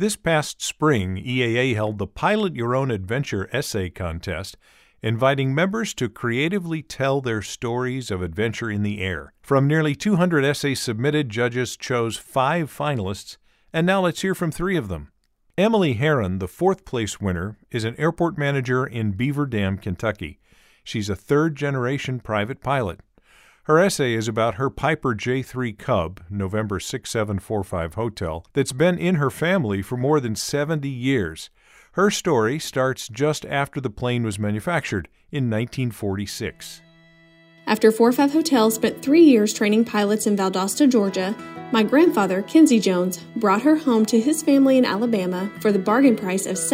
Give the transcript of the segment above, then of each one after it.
This past spring, EAA held the Pilot Your Own Adventure essay contest, inviting members to creatively tell their stories of adventure in the air. From nearly 200 essays submitted, judges chose 5 finalists, and now let's hear from 3 of them. Emily Herron, the 4th-place winner, is an airport manager in Beaver Dam, Kentucky. She's a 3rd-generation private pilot. Her essay is about her Piper J3 Cub, November 6745 Hotel, that's been in her family for more than 70 years. Her story starts just after the plane was manufactured in 1946. After 45 Hotel spent 3 years training pilots in Valdosta, Georgia, my grandfather, Kinsey Jones, brought her home to his family in Alabama for the bargain price of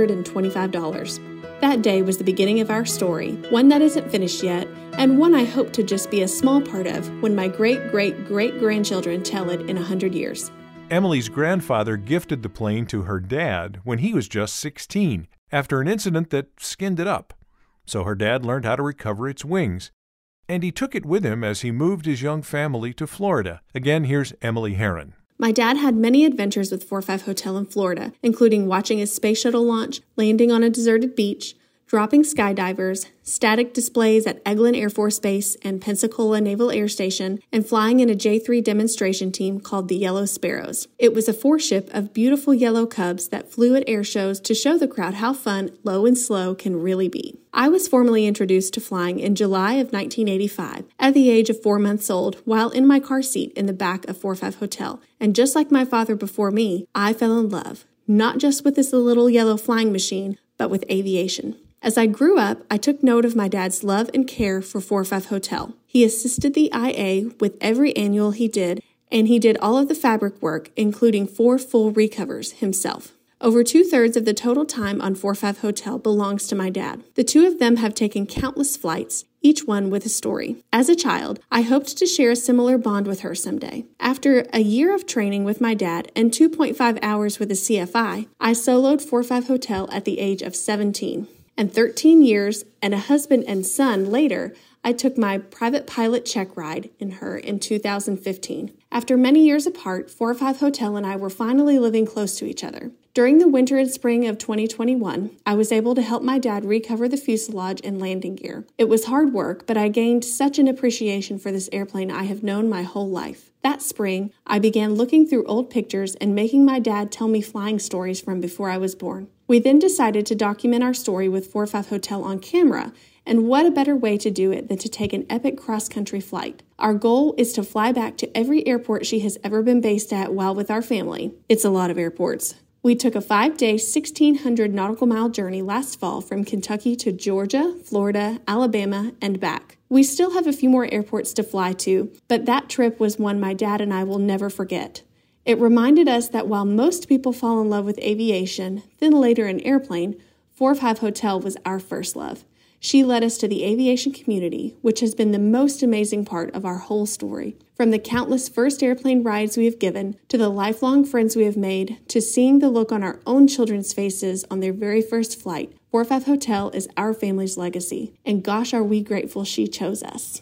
$725. That day was the beginning of our story, one that isn't finished yet, and one I hope to just be a small part of when my great-great-great-grandchildren tell it in 100 years. Emily's grandfather gifted the plane to her dad when he was just 16, after an incident that skinned it up. So her dad learned how to recover its wings, and he took it with him as he moved his young family to Florida. Again, here's Emily Herron. My dad had many adventures with 45 Hotel in Florida, including watching a space shuttle launch, landing on a deserted beach, dropping skydivers, static displays at Eglin Air Force Base and Pensacola Naval Air Station, and flying in a J3 demonstration team called the Yellow Sparrows. It was a 4-ship of beautiful yellow cubs that flew at air shows to show the crowd how fun low and slow can really be. I was formally introduced to flying in July of 1985 at the age of 4 months old while in my car seat in the back of 45 Hotel, and just like my father before me, I fell in love, not just with this little yellow flying machine, but with aviation. As I grew up, I took note of my dad's love and care for 45 Hotel. He assisted the IA with every annual he did, and he did all of the fabric work, including 4 full recovers himself. Over 2/3 of the total time on 45 Hotel belongs to my dad. The 2 of them have taken countless flights, each one with a story. As a child, I hoped to share a similar bond with her someday. After a year of training with my dad and 2.5 hours with a CFI, I soloed 45 Hotel at the age of 17. And 13 years and a husband and son later, I took my private pilot check ride in her in 2015. After many years apart, 45 Hotel and I were finally living close to each other. During the winter and spring of 2021, I was able to help my dad recover the fuselage and landing gear. It was hard work, but I gained such an appreciation for this airplane I have known my whole life. That spring, I began looking through old pictures and making my dad tell me flying stories from before I was born. We then decided to document our story with 45 Hotel on camera, and what a better way to do it than to take an epic cross-country flight. Our goal is to fly back to every airport she has ever been based at while with our family. It's a lot of airports. We took a 5-day, 1,600 nautical mile journey last fall from Kentucky to Georgia, Florida, Alabama, and back. We still have a few more airports to fly to, but that trip was one my dad and I will never forget. It reminded us that while most people fall in love with aviation, then later an airplane, 45 Hotel was our first love. She led us to the aviation community, which has been the most amazing part of our whole story. From the countless first airplane rides we have given, to the lifelong friends we have made, to seeing the look on our own children's faces on their very first flight, 45 Hotel is our family's legacy. And gosh, are we grateful she chose us.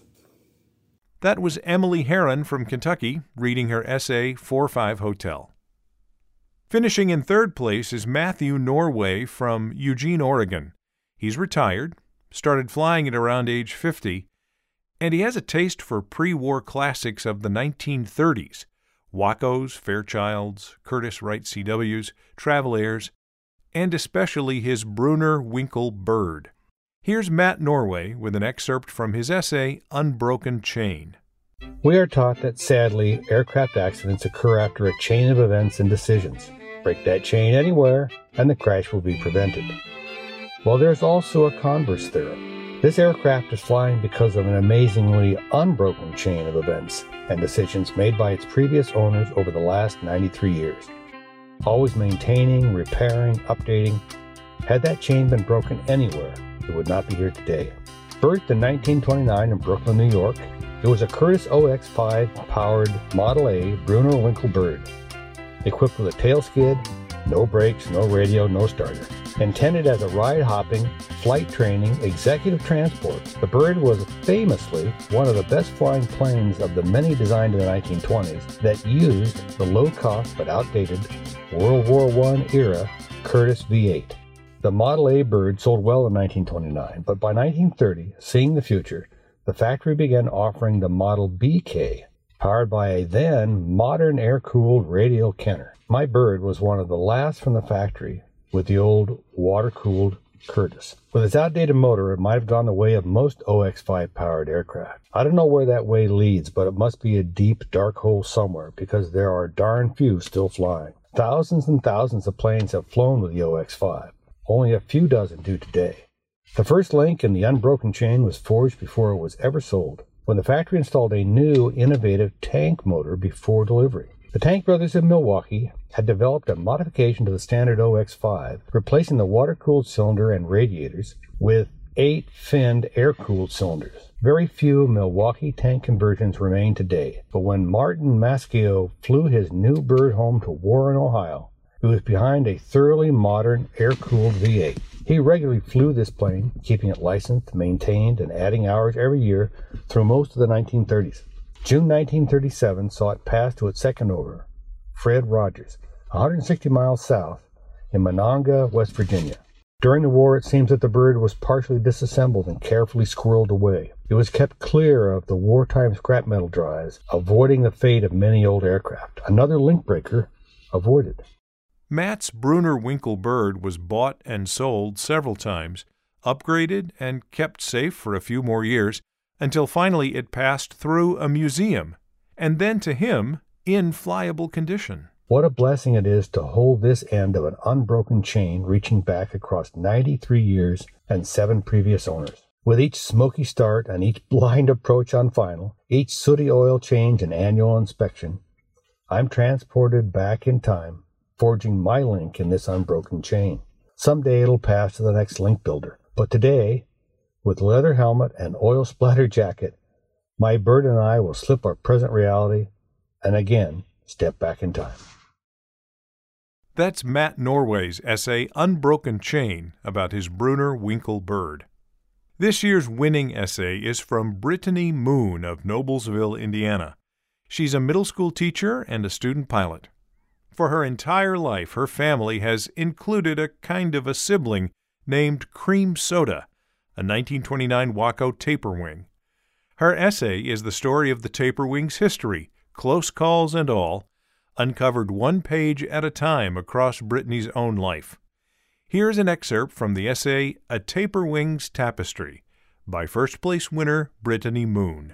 That was Emily Herron from Kentucky reading her essay, 45 Hotel. Finishing in 3rd place is Matthew Norway from Eugene, Oregon. He's retired, started flying at around age 50, and he has a taste for pre-war classics of the 1930s, Wacos, Fairchilds, Curtiss Wright CWs, Travel Airs, and especially his Brunner Winkle bird. Here's Matt Norway with an excerpt from his essay, Unbroken Chain. We are taught that, sadly, aircraft accidents occur after a chain of events and decisions. Break that chain anywhere, and the crash will be prevented. Well, there's also a converse theorem. This aircraft is flying because of an amazingly unbroken chain of events and decisions made by its previous owners over the last 93 years. Always maintaining, repairing, updating. Had that chain been broken anywhere, it would not be here today. Birthed in 1929 in Brooklyn, New York, it was a Curtiss OX-5 powered Model A Brunner Winkle bird, equipped with a tail skid, no brakes, no radio, no starter. Intended as a ride-hopping, flight training, executive transport, the Bird was famously one of the best flying planes of the many designed in the 1920s that used the low-cost but outdated World War I era Curtiss V8. The Model A Bird sold well in 1929, but by 1930, seeing the future, the factory began offering the Model BK, powered by a then modern air-cooled radial Kenner. My Bird was one of the last from the factory with the old water-cooled Curtiss. With its outdated motor, it might have gone the way of most OX-5-powered aircraft. I don't know where that way leads, but it must be a deep, dark hole somewhere, because there are darn few still flying. Thousands and thousands of planes have flown with the OX-5. Only a few dozen do today. The first link in the unbroken chain was forged before it was ever sold, when the factory installed a new, innovative tank motor before delivery. The Tank brothers of Milwaukee had developed a modification to the standard OX-5, replacing the water-cooled cylinder and radiators with 8 finned air-cooled cylinders. Very few Milwaukee tank conversions remain today, but when Martin Maschio flew his new Bird home to Warren, Ohio, it was behind a thoroughly modern air-cooled V8. He regularly flew this plane, keeping it licensed, maintained, and adding hours every year through most of the 1930s. June 1937 saw it pass to its second owner, Fred Rogers, 160 miles south in Monongah, West Virginia. During the war, it seems that the Bird was partially disassembled and carefully squirreled away. It was kept clear of the wartime scrap metal drives, avoiding the fate of many old aircraft. Another link breaker avoided. Matt's Brunner Winkle Bird was bought and sold several times, upgraded, and kept safe for a few more years, until finally it passed through a museum, and then to him, in flyable condition. What a blessing it is to hold this end of an unbroken chain reaching back across 93 years and 7 previous owners. With each smoky start and each blind approach on final, each sooty oil change and annual inspection, I'm transported back in time, forging my link in this unbroken chain. Someday it'll pass to the next link builder, but today, with leather helmet and oil-splattered jacket, my Bird and I will slip our present reality and again step back in time. That's Matt Norway's essay Unbroken Chain about his Brunner Winkle Bird. This year's winning essay is from Brittany Moon of Noblesville, Indiana. She's a middle school teacher and a student pilot. For her entire life, her family has included a kind of a sibling named Cream Soda, a 1929 Waco taperwing. Her essay is the story of the taperwing's history, close calls and all, uncovered one page at a time across Brittany's own life. Here's an excerpt from the essay A Taperwing's Tapestry by first-place winner Brittany Moon.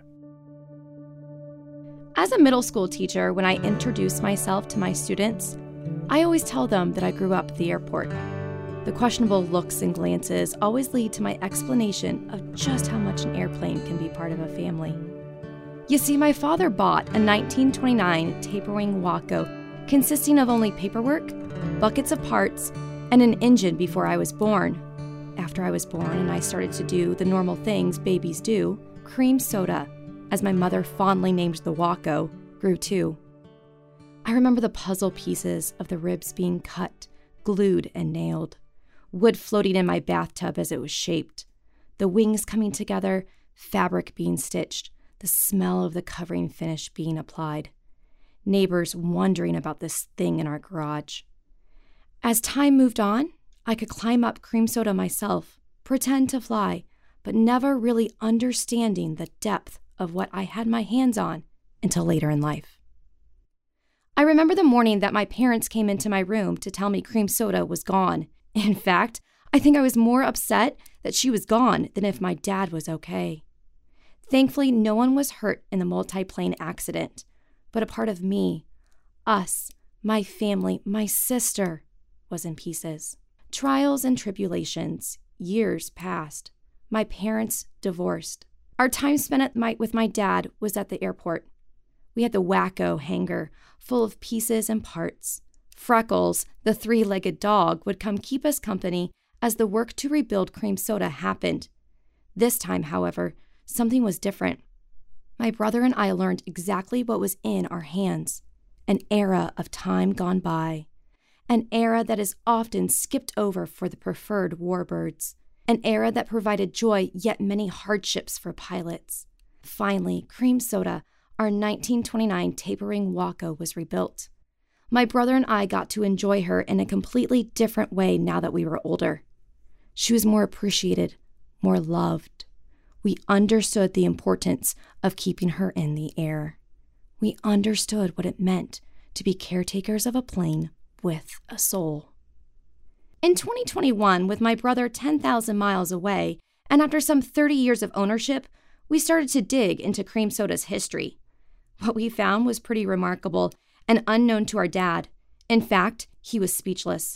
As a middle school teacher, when I introduce myself to my students, I always tell them that I grew up at the airport. The questionable looks and glances always lead to my explanation of just how much an airplane can be part of a family. You see, my father bought a 1929 taperwing Waco consisting of only paperwork, buckets of parts, and an engine before I was born. After I was born and I started to do the normal things babies do, Cream Soda, as my mother fondly named the Waco, grew too. I remember the puzzle pieces of the ribs being cut, glued, and nailed. Wood floating in my bathtub as it was shaped, the wings coming together, fabric being stitched, the smell of the covering finish being applied, neighbors wondering about this thing in our garage. As time moved on, I could climb up Cream Soda myself, pretend to fly, but never really understanding the depth of what I had my hands on until later in life. I remember the morning that my parents came into my room to tell me Cream Soda was gone. In fact, I think I was more upset that she was gone than if my dad was okay. Thankfully, no one was hurt in the multiplane accident, but a part of me, us, my family, my sister, was in pieces. Trials and tribulations, years passed. My parents divorced. Our time spent with my dad was at the airport. We had the Waco hangar full of pieces and parts. Freckles, the 3-legged dog, would come keep us company as the work to rebuild Cream Soda happened. This time, however, something was different. My brother and I learned exactly what was in our hands, an era of time gone by, an era that is often skipped over for the preferred warbirds, an era that provided joy yet many hardships for pilots. Finally, Cream Soda, our 1929 Tapering Waco, was rebuilt. My brother and I got to enjoy her in a completely different way now that we were older. She was more appreciated, more loved. We understood the importance of keeping her in the air. We understood what it meant to be caretakers of a plane with a soul. In 2021, with my brother 10,000 miles away, and after some 30 years of ownership, we started to dig into Cream Soda's history. What we found was pretty remarkable and unknown to our dad. In fact, he was speechless.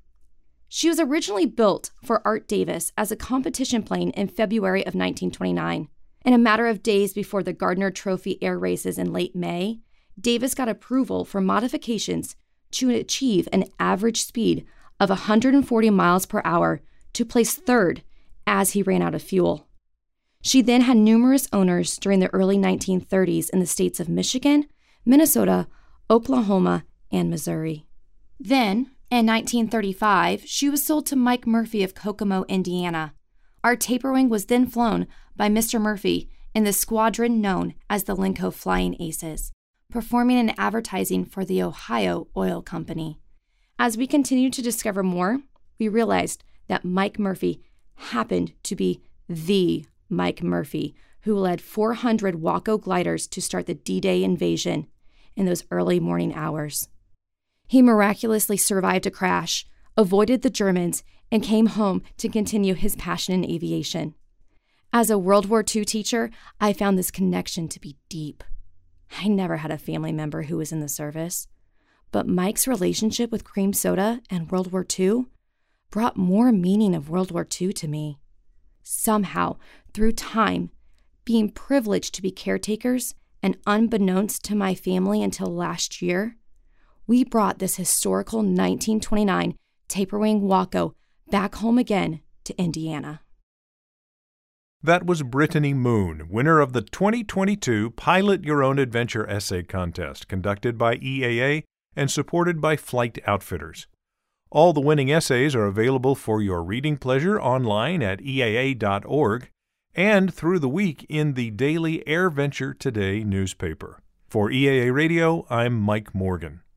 She was originally built for Art Davis as a competition plane in February of 1929. In a matter of days before the Gardner Trophy air races in late May, Davis got approval for modifications to achieve an average speed of 140 miles per hour to place third as he ran out of fuel. She then had numerous owners during the early 1930s in the states of Michigan, Minnesota, Oklahoma, and Missouri. Then, in 1935, she was sold to Mike Murphy of Kokomo, Indiana. Our taper wing was then flown by Mr. Murphy in the squadron known as the Linco Flying Aces, performing in advertising for the Ohio Oil Company. As we continued to discover more, we realized that Mike Murphy happened to be the Mike Murphy, who led 400 Waco gliders to start the D-Day invasion in those early morning hours. He miraculously survived a crash, avoided the Germans, and came home to continue his passion in aviation. As a World War II teacher, I found this connection to be deep. I never had a family member who was in the service, but Mike's relationship with Cream Soda and World War II brought more meaning of World War II to me. Somehow, through time, being privileged to be caretakers and unbeknownst to my family until last year, we brought this historical 1929 Taperwing Waco back home again to Indiana. That was Brittany Moon, winner of the 2022 Pilot Your Own Adventure Essay Contest, conducted by EAA and supported by Flight Outfitters. All the winning essays are available for your reading pleasure online at EAA.org and through the week in the daily AirVenture Today newspaper. For EAA Radio, I'm Mike Morgan.